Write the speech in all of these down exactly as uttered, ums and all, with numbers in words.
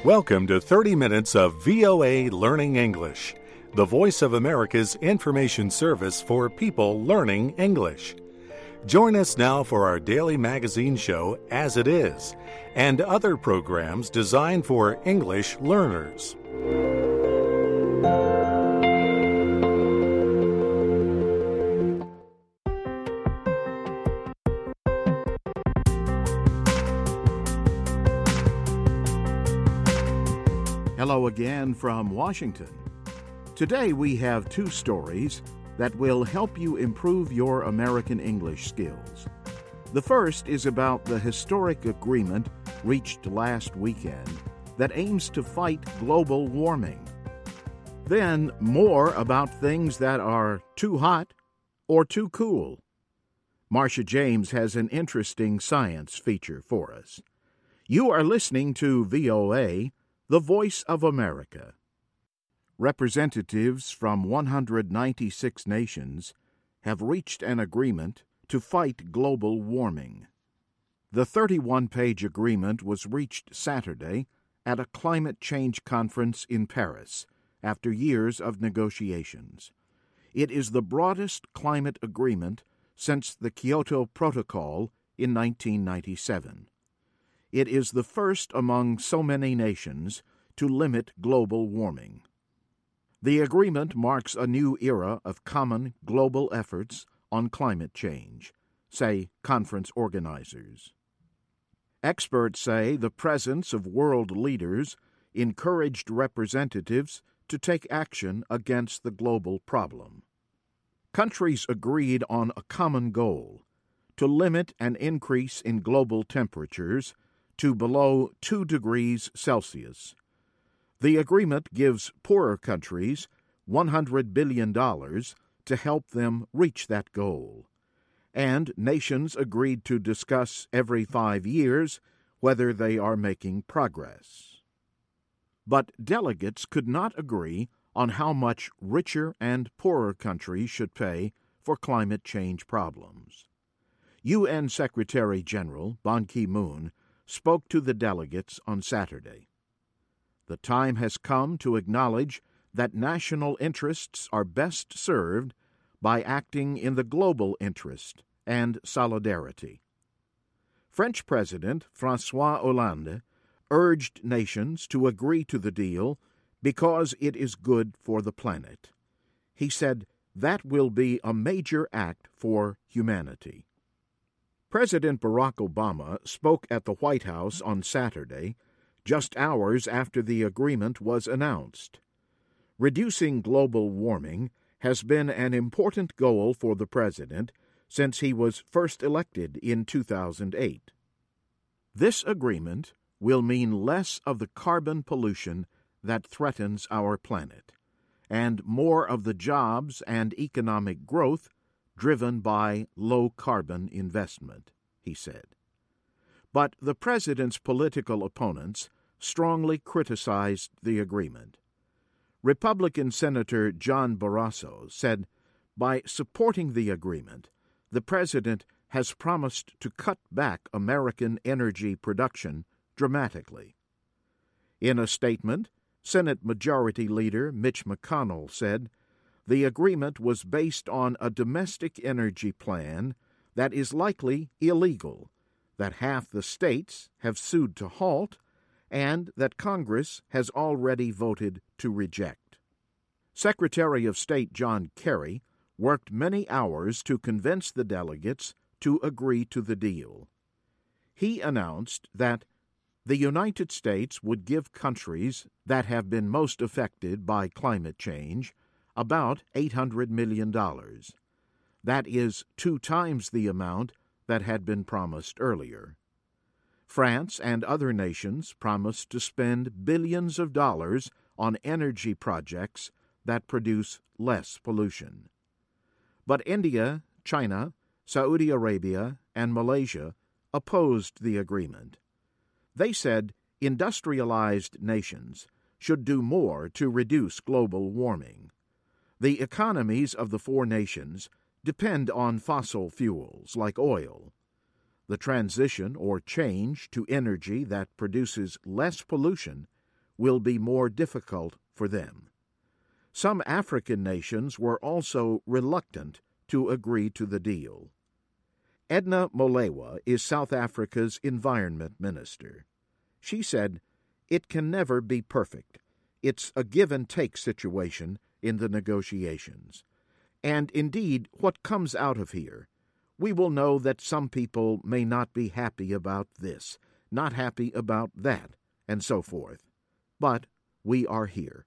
Welcome to thirty minutes of V O A Learning English, the voice of America's information service for people learning English. Join us now for our daily magazine show, As It Is, and other programs designed for English learners. Hello again from Washington. Today we have two stories that will help you improve your American English skills. The first is about the historic agreement reached last weekend that aims to fight global warming. Then more about things that are too hot or too cool. Marcia James has an interesting science feature for us. You are listening to V O A, the Voice of America. Representatives from one hundred ninety-six nations have reached an agreement to fight global warming. The thirty-one page agreement was reached Saturday at a climate change conference in Paris after years of negotiations. It is the broadest climate agreement since the Kyoto Protocol in nineteen ninety-seven. It is the first among so many nations to limit global warming. The agreement marks a new era of common global efforts on climate change, say conference organizers. Experts say the presence of world leaders encouraged representatives to take action against the global problem. Countries agreed on a common goal: to limit an increase in global temperatures to below two degrees Celsius. The agreement gives poorer countries one hundred billion dollars to help them reach that goal, and nations agreed to discuss every five years whether they are making progress. But delegates could not agree on how much richer and poorer countries should pay for climate change problems. U N Secretary General Ban Ki-moon spoke to the delegates on Saturday. The time has come to acknowledge that national interests are best served by acting in the global interest and solidarity. French President François Hollande urged nations to agree to the deal because it is good for the planet. He said that will be a major act for humanity. President Barack Obama spoke at the White House on Saturday, just hours after the agreement was announced. Reducing global warming has been an important goal for the president since he was first elected in two thousand eight. This agreement will mean less of the carbon pollution that threatens our planet, and more of the jobs and economic growth driven by low-carbon investment, he said. But the president's political opponents strongly criticized the agreement. Republican Senator John Barrasso said, by supporting the agreement, the president has promised to cut back American energy production dramatically. In a statement, Senate Majority Leader Mitch McConnell said, the agreement was based on a domestic energy plan that is likely illegal, that half the states have sued to halt, and that Congress has already voted to reject. Secretary of State John Kerry worked many hours to convince the delegates to agree to the deal. He announced that the United States would give countries that have been most affected by climate change about eight hundred million dollars. That is two times the amount that had been promised earlier. France and other nations promised to spend billions of dollars on energy projects that produce less pollution. But India, China, Saudi Arabia, and Malaysia opposed the agreement. They said industrialized nations should do more to reduce global warming. The economies of the four nations depend on fossil fuels like oil. The transition or change to energy that produces less pollution will be more difficult for them. Some African nations were also reluctant to agree to the deal. Edna Molewa is South Africa's environment minister. She said, "It can never be perfect. It's a give-and-take situation in the negotiations. And indeed, what comes out of here, we will know that some people may not be happy about this, not happy about that, and so forth. But we are here."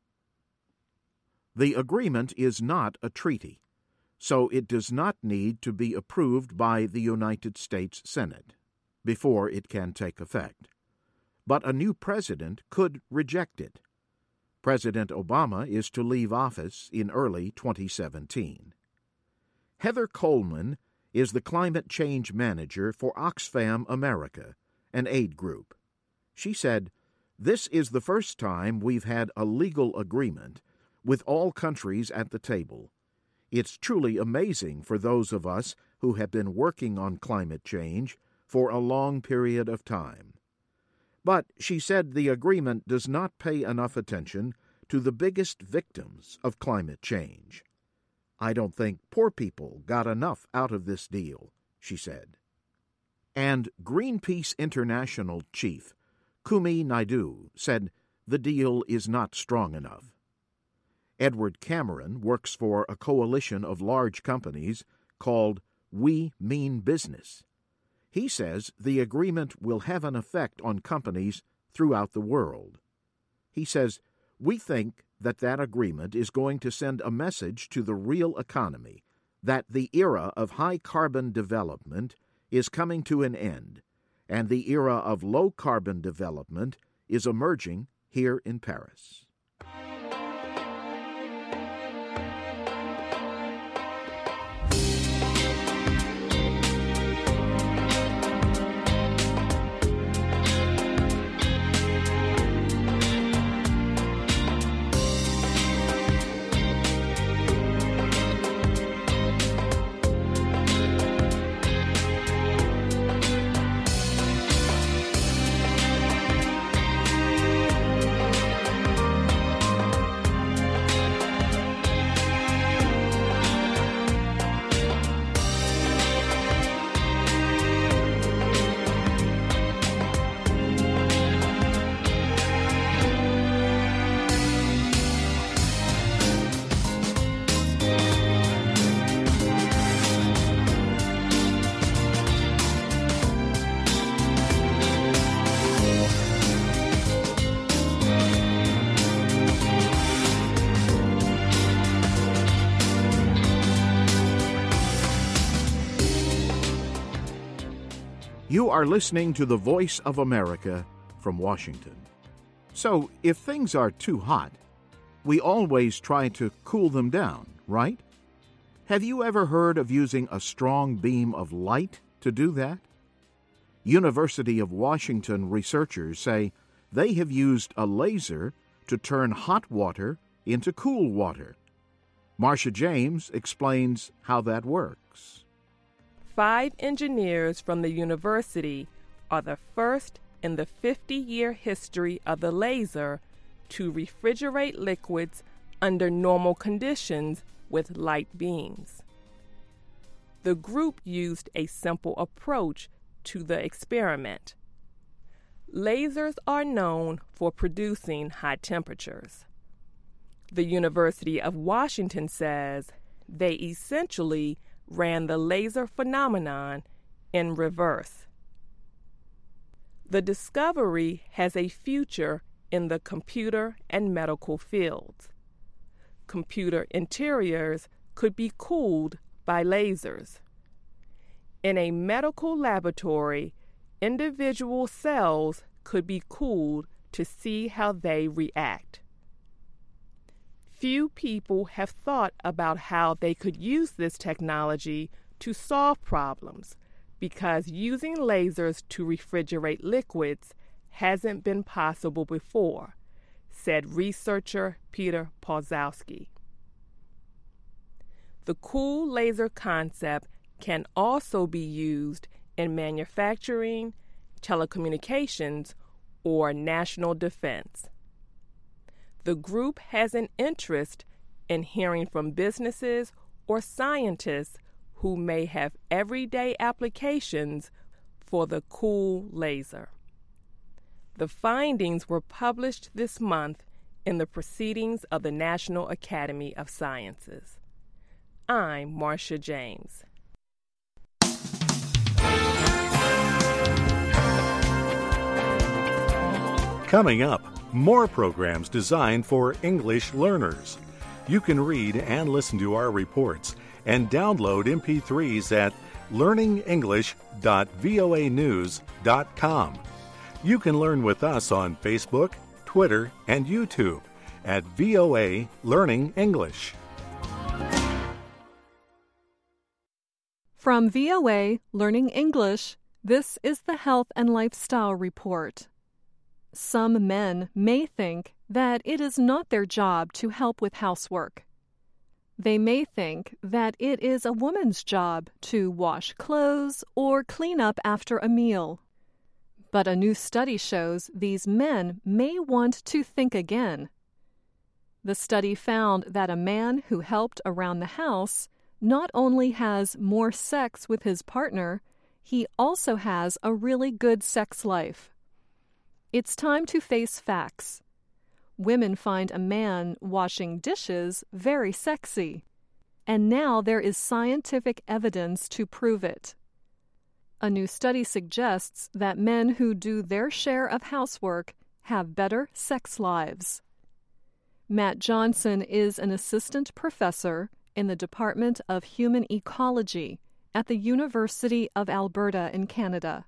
The agreement is not a treaty, so it does not need to be approved by the United States Senate before it can take effect. But a new president could reject it. President Obama is to leave office in early twenty seventeen. Heather Coleman is the climate change manager for Oxfam America, an aid group. She said, "This is the first time we've had a legal agreement with all countries at the table. It's truly amazing for those of us who have been working on climate change for a long period of time." But she said the agreement does not pay enough attention to the biggest victims of climate change. "I don't think poor people got enough out of this deal," she said. And Greenpeace International chief Kumi Naidoo said the deal is not strong enough. Edward Cameron works for a coalition of large companies called We Mean Business. He says the agreement will have an effect on companies throughout the world. He says, "We think that that agreement is going to send a message to the real economy that the era of high-carbon development is coming to an end, and the era of low-carbon development is emerging here in Paris." You are listening to the Voice of America from Washington. So, if things are too hot, we always try to cool them down, right? Have you ever heard of using a strong beam of light to do that? University of Washington researchers say they have used a laser to turn hot water into cool water. Marcia James explains how that works. Five engineers from the university are the first in the fifty-year history of the laser to refrigerate liquids under normal conditions with light beams. The group used a simple approach to the experiment. Lasers are known for producing high temperatures. The University of Washington says they essentially ran the laser phenomenon in reverse. The discovery has a future in the computer and medical fields. Computer interiors could be cooled by lasers. In a medical laboratory, individual cells could be cooled to see how they react. Few people have thought about how they could use this technology to solve problems because using lasers to refrigerate liquids hasn't been possible before, said researcher Peter Pawlowski. The cool laser concept can also be used in manufacturing, telecommunications, or national defense. The group has an interest in hearing from businesses or scientists who may have everyday applications for the cool laser. The findings were published this month in the Proceedings of the National Academy of Sciences. I'm Marcia James. Coming up, more programs designed for English learners. You can read and listen to our reports and download M P threes at learning english dot voa news dot com. You can learn with us on Facebook, Twitter, and YouTube at V O A Learning English. From V O A Learning English, this is the Health and Lifestyle Report. Some men may think that it is not their job to help with housework. They may think that it is a woman's job to wash clothes or clean up after a meal. But a new study shows these men may want to think again. The study found that a man who helped around the house not only has more sex with his partner, he also has a really good sex life. It's time to face facts. Women find a man washing dishes very sexy, and now there is scientific evidence to prove it. A new study suggests that men who do their share of housework have better sex lives. Matt Johnson is an assistant professor in the Department of Human Ecology at the University of Alberta in Canada.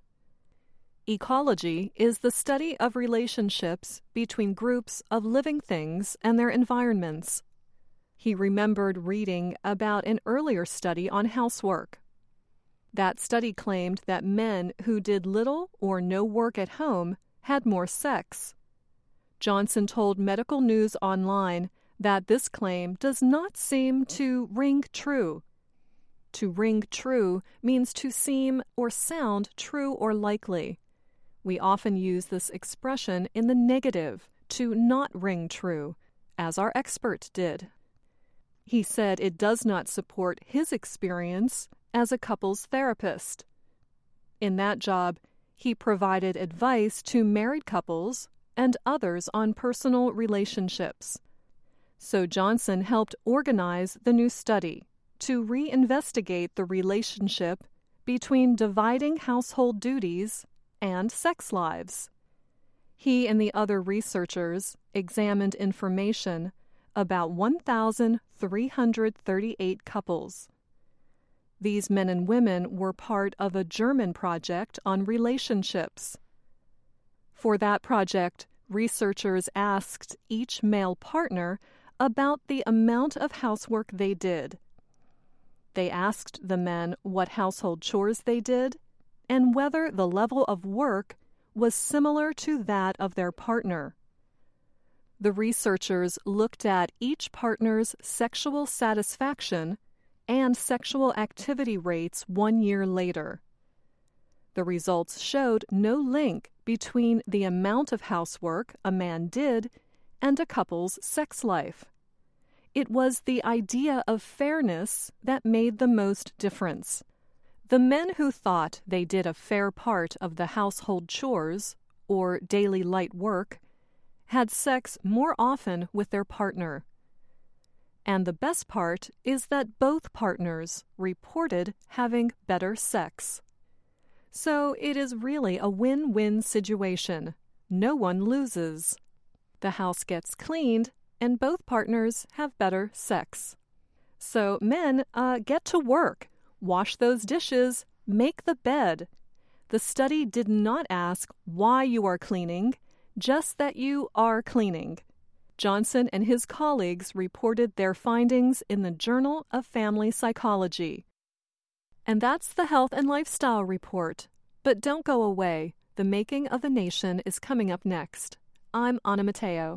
Ecology is the study of relationships between groups of living things and their environments. He remembered reading about an earlier study on housework. That study claimed that men who did little or no work at home had more sex. Johnson told Medical News Online that this claim does not seem to ring true. To ring true means to seem or sound true or likely. We often use this expression in the negative, to not ring true, as our expert did. He said it does not support his experience as a couples therapist. In that job, he provided advice to married couples and others on personal relationships. So Johnson helped organize the new study to reinvestigate the relationship between dividing household duties and sex lives. He and the other researchers examined information about one thousand three hundred thirty-eight couples. These men and women were part of a German project on relationships. For that project, researchers asked each male partner about the amount of housework they did. They asked the men what household chores they did and whether the level of work was similar to that of their partner. The researchers looked at each partner's sexual satisfaction and sexual activity rates one year later. The results showed no link between the amount of housework a man did and a couple's sex life. It was the idea of fairness that made the most difference. The men who thought they did a fair part of the household chores, or daily light work, had sex more often with their partner. And the best part is that both partners reported having better sex. So it is really a win-win situation. No one loses. The house gets cleaned, and both partners have better sex. So men, uh, get to work. Wash those dishes, make the bed. The study did not ask why you are cleaning, just that you are cleaning. Johnson and his colleagues reported their findings in the Journal of Family Psychology. And that's the Health and Lifestyle Report. But don't go away. The Making of the Nation is coming up next. I'm Anna Matteo.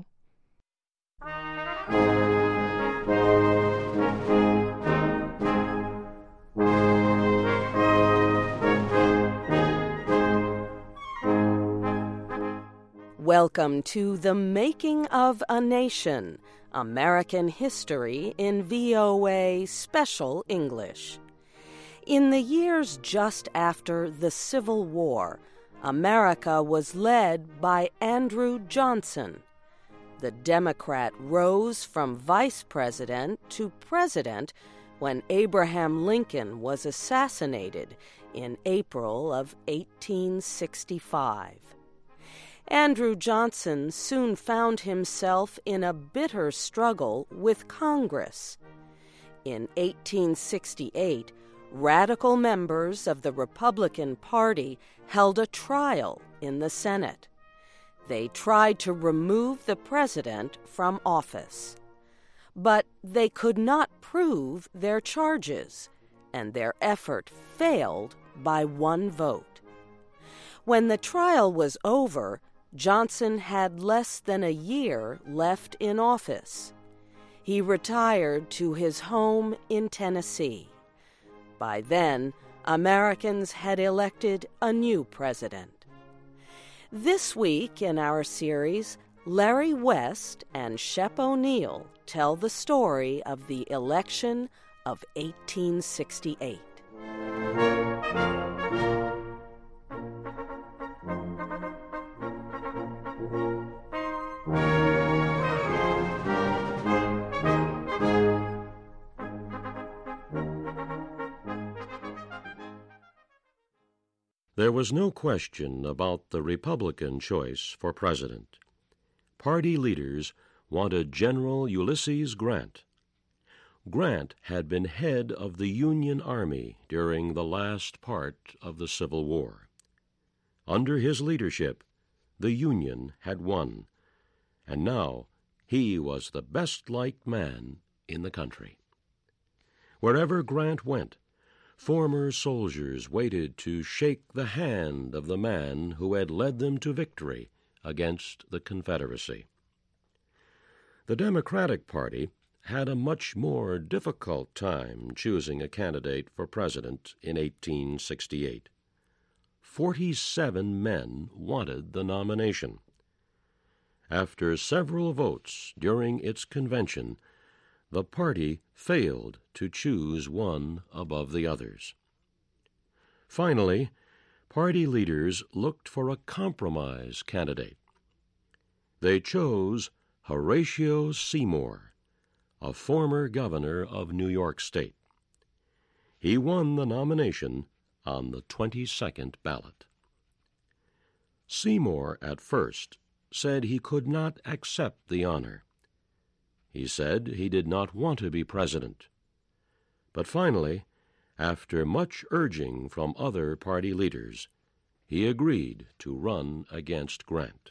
Welcome to The Making of a Nation, American History in V O A Special English. In the years just after the Civil War, America was led by Andrew Johnson. The Democrat rose from vice president to president when Abraham Lincoln was assassinated in April of eighteen sixty-five. Andrew Johnson soon found himself in a bitter struggle with Congress. In eighteen sixty-eight, radical members of the Republican Party held a trial in the Senate. They tried to remove the president from office. But they could not prove their charges, and their effort failed by one vote. When the trial was over, Johnson had less than a year left in office. He retired to his home in Tennessee. By then, Americans had elected a new president. This week in our series, Larry West and Shep O'Neill tell the story of the election of eighteen sixty-eight. There was no question about the Republican choice for president. Party leaders wanted General Ulysses Grant. Grant had been head of the Union Army during the last part of the Civil War. Under his leadership, the Union had won, and now he was the best-liked man in the country. Wherever Grant went, former soldiers waited to shake the hand of the man who had led them to victory against the Confederacy. The Democratic Party had a much more difficult time choosing a candidate for president in eighteen sixty-eight. Forty-seven men wanted the nomination. After several votes during its convention, the party failed to choose one above the others. Finally, party leaders looked for a compromise candidate. They chose Horatio Seymour, a former governor of New York State. He won the nomination on the twenty-second ballot. Seymour, at first, said he could not accept the honor. He said he did not want to be president. But finally, after much urging from other party leaders, he agreed to run against Grant.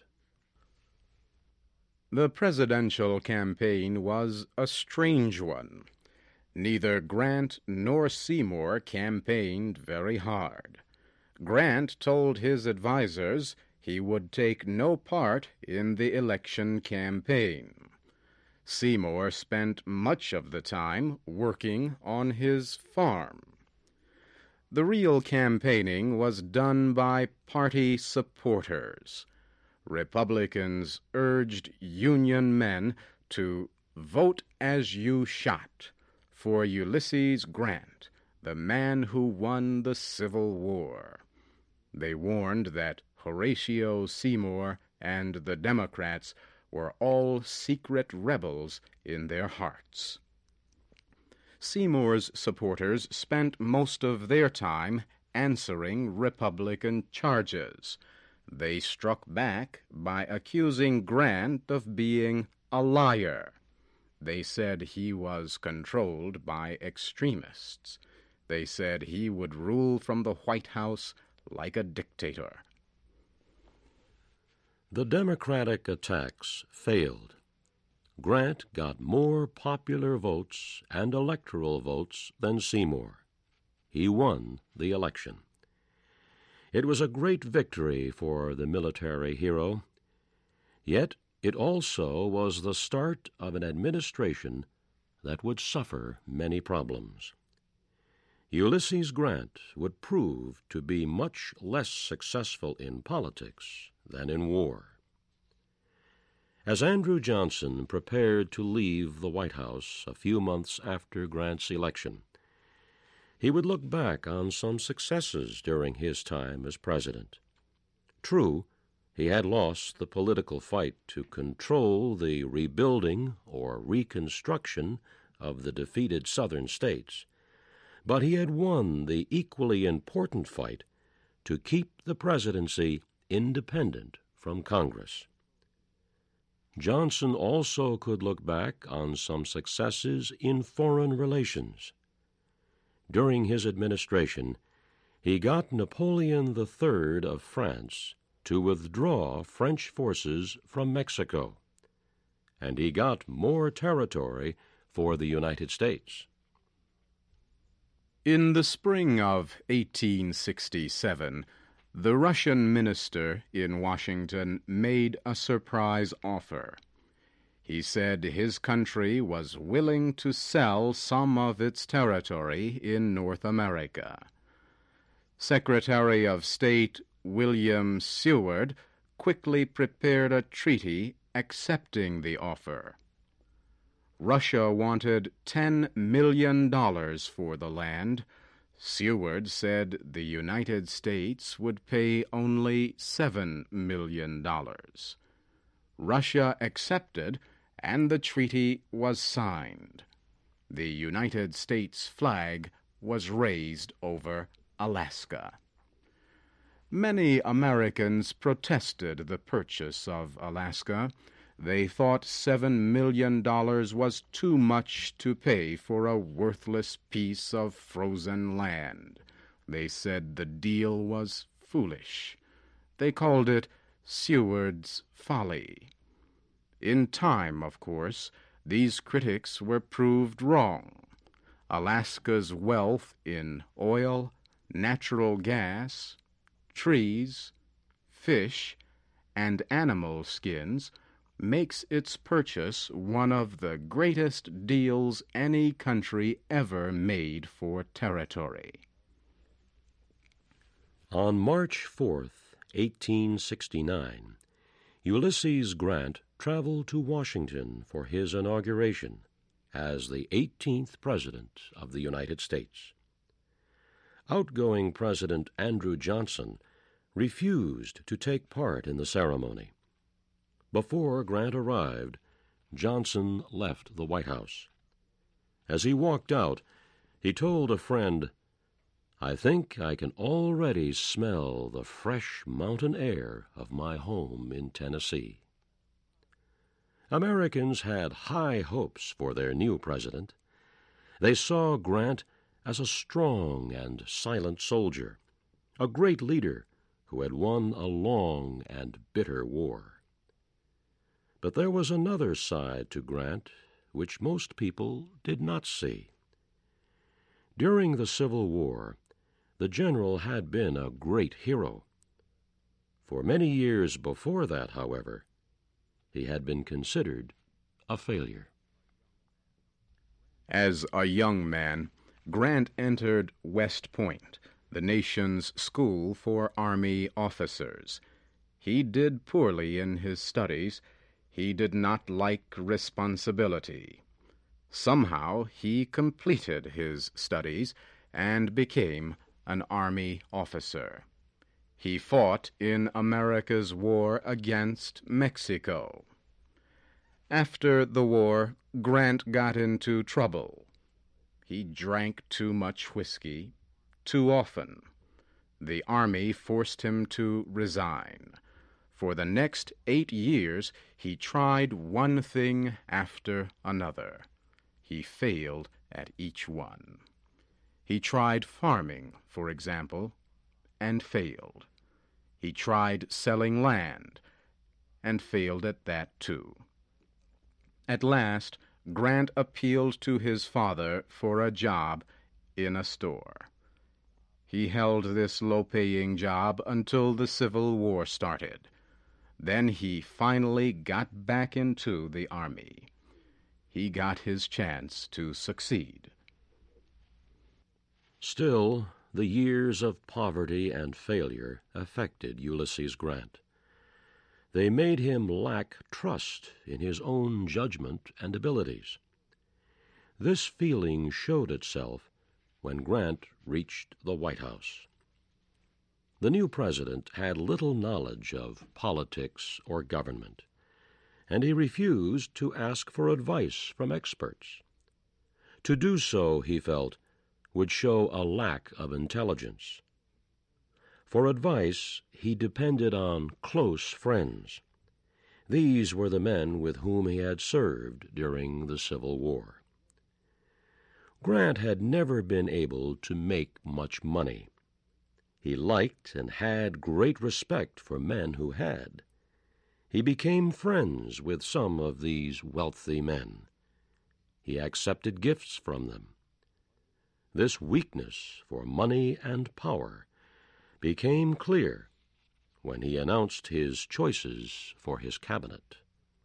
The presidential campaign was a strange one. Neither Grant nor Seymour campaigned very hard. Grant told his advisers he would take no part in the election campaign. Seymour spent much of the time working on his farm. The real campaigning was done by party supporters. Republicans urged Union men to vote as you shot for Ulysses Grant, the man who won the Civil War. They warned that Horatio Seymour and the Democrats were all secret rebels in their hearts. Seymour's supporters spent most of their time answering Republican charges. They struck back by accusing Grant of being a liar. They said he was controlled by extremists. They said he would rule from the White House like a dictator. The Democratic attacks failed. Grant got more popular votes and electoral votes than Seymour. He won the election. It was a great victory for the military hero, yet it also was the start of an administration that would suffer many problems. Ulysses Grant would prove to be much less successful in politics than in war. As Andrew Johnson prepared to leave the White House a few months after Grant's election, he would look back on some successes during his time as president. True, he had lost the political fight to control the rebuilding or reconstruction of the defeated Southern states, but he had won the equally important fight to keep the presidency independent from Congress. Johnson also could look back on some successes in foreign relations. During his administration, he got Napoleon the Third of France to withdraw French forces from Mexico, and he got more territory for the United States. In the spring of eighteen sixty-seven, the Russian minister in Washington made a surprise offer. He said his country was willing to sell some of its territory in North America. Secretary of State William Seward quickly prepared a treaty accepting the offer. Russia wanted ten million dollars for the land. Seward said the United States would pay only seven million dollars. Russia accepted, and the treaty was signed. The United States flag was raised over Alaska. Many Americans protested the purchase of Alaska. They thought seven million dollars was too much to pay for a worthless piece of frozen land. They said the deal was foolish. They called it Seward's folly. In time, of course, these critics were proved wrong. Alaska's wealth in oil, natural gas, trees, fish, and animal skins makes its purchase one of the greatest deals any country ever made for territory. On March fourth, eighteen sixty-nine, Ulysses Grant traveled to Washington for his inauguration as the eighteenth President of the United States. Outgoing President Andrew Johnson refused to take part in the ceremony. Before Grant arrived, Johnson left the White House. As he walked out, he told a friend, "I think I can already smell the fresh mountain air of my home in Tennessee." Americans had high hopes for their new president. They saw Grant as a strong and silent soldier, a great leader who had won a long and bitter war. But there was another side to Grant which most people did not see. During the Civil War, the general had been a great hero. For many years before that, however, he had been considered a failure. As a young man, Grant entered West Point, the nation's school for Army officers. He did poorly in his studies. He did not like responsibility. Somehow he completed his studies and became an Army officer. He fought in America's war against Mexico. After the war, Grant got into trouble. He drank too much whiskey, too often. The Army forced him to resign. For the next eight years, he tried one thing after another. He failed at each one. He tried farming, for example, and failed. He tried selling land, and failed at that too. At last, Grant appealed to his father for a job in a store. He held this low-paying job until the Civil War started. Then he finally got back into the Army. He got his chance to succeed. Still, the years of poverty and failure affected Ulysses Grant. they made him lack trust in his own judgment and abilities. This feeling showed itself when Grant reached the White House. The new president had little knowledge of politics or government, and he refused to ask for advice from experts. To do so, he felt, would show a lack of intelligence. For advice, he depended on close friends. These were the men with whom he had served during the Civil War. Grant had never been able to make much money. He liked and had great respect for men who had. He became friends with some of these wealthy men. He accepted gifts from them. This weakness for money and power became clear when he announced his choices for his cabinet.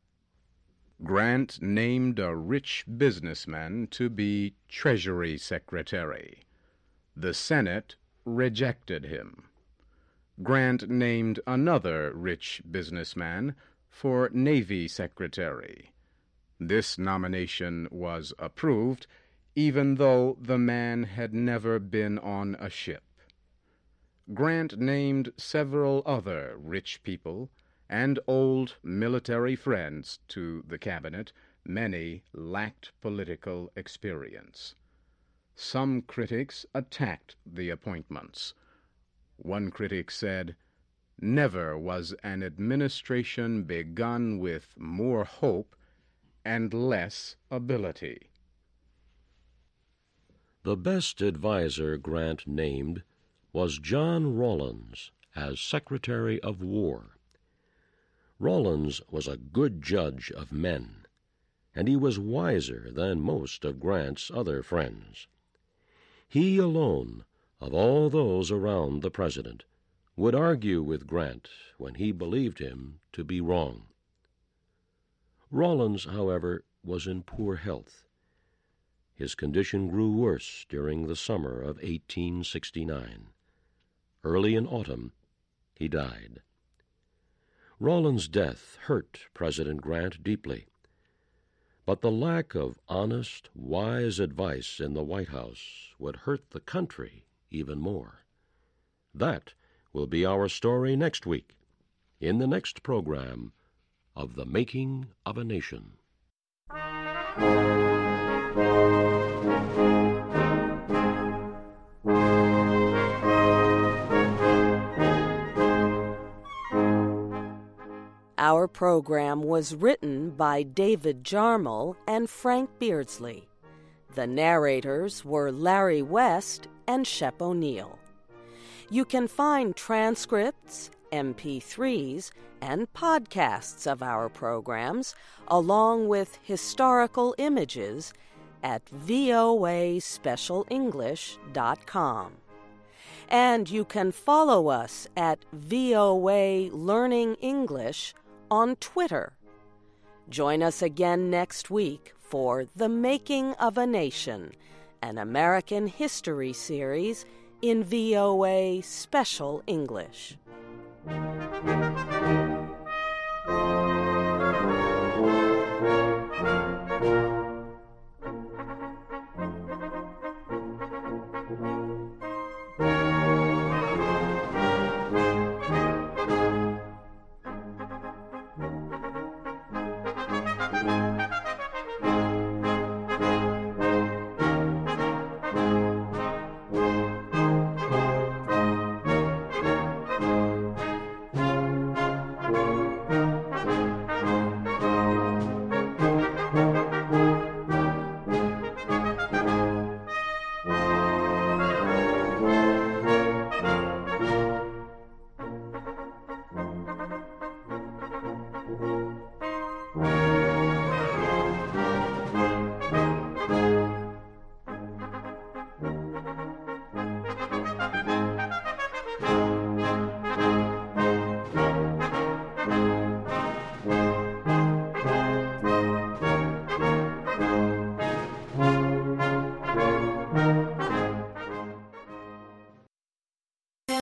Grant named a rich businessman to be Treasury Secretary. The Senate rejected him. Grant named another rich businessman for Navy Secretary. This nomination was approved, even though the man had never been on a ship. Grant named several other rich people and old military friends to the cabinet. Many lacked political experience. Some critics attacked the appointments. One critic said, "Never was an administration begun with more hope and less ability." The best adviser Grant named was John Rawlins as Secretary of War. Rawlins was a good judge of men, and he was wiser than most of Grant's other friends. He alone, of all those around the president, would argue with Grant when he believed him to be wrong. Rawlins, however, was in poor health. His condition grew worse during the summer of eighteen sixty-nine. Early in autumn, he died. Rawlins' death hurt President Grant deeply, but the lack of honest, wise advice in the White House would hurt the country even more. That will be our story next week, in the next program of The Making of a Nation. Our program was written by David Jarmel and Frank Beardsley. The narrators were Larry West and Shep O'Neill. You can find transcripts, M P threes, and podcasts of our programs, along with historical images, at V O A special english dot com. And you can follow us at V O A Learning English on Twitter. Join us again next week for The Making of a Nation, an American history series in V O A Special English.